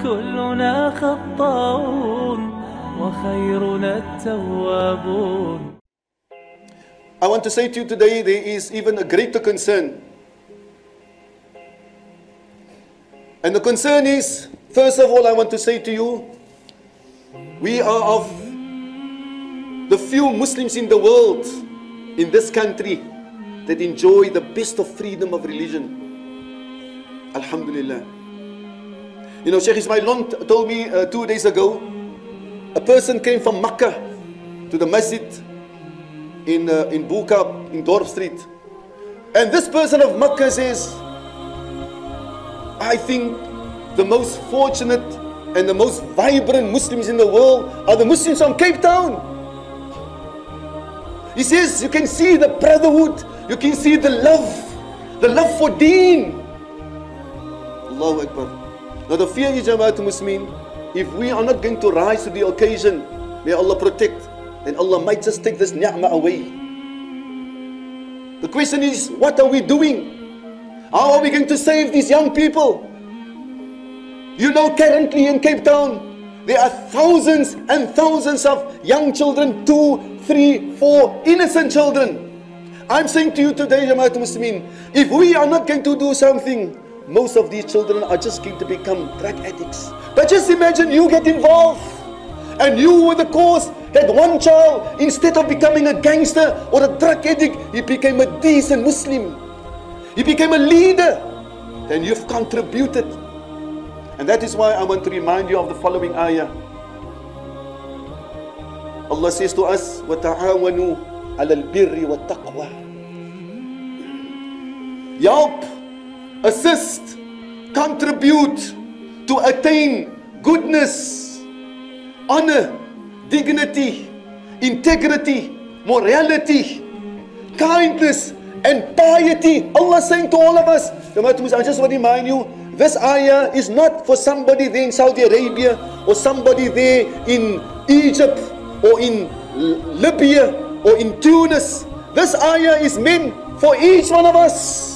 كلنا خطاؤون وخيرنا التوابون. I want to say to you today, there is even a greater concern. And the concern is, first of all, I want to say to you, we are of the few Muslims in the world, in this country, that enjoy the best of freedom of religion. Alhamdulillah. You know, Sheikh Ismail Lon told me 2 days ago, a person came from Makkah to the masjid in Buka, in Dorp Street. And this person of Makkah says, I think the most fortunate and the most vibrant Muslims in the world are the Muslims from Cape Town. He says, you can see the brotherhood, you can see the love for deen. Allahu Akbar. Now the fear is, Jama'at Muslimin, if we are not going to rise to the occasion, may Allah protect, then Allah might just take this ni'mah away. The question is, what are we doing? How are we going to save these young people? You know, currently in Cape Town, there are thousands and thousands of young children, 2, 3, 4 innocent children. I'm saying to you today, Jama'at Muslimin, if we are not going to do something, most of these children are just going to become drug addicts. But just imagine you get involved and you were the cause that one child, instead of becoming a gangster or a drug addict, he became a decent Muslim. He became a leader. Then you've contributed. And that is why I want to remind you of the following ayah. Allah says to us, وَتَعَاوَنُوا عَلَى الْبِرِّ وَالتَّقْوَى. Help, assist, contribute to attain goodness, honor, dignity, integrity, morality, kindness, and piety. Allah is saying to all of us, I just want to remind you, this ayah is not for somebody there in Saudi Arabia or somebody there in Egypt or in Libya or in Tunis. This ayah is meant for each one of us.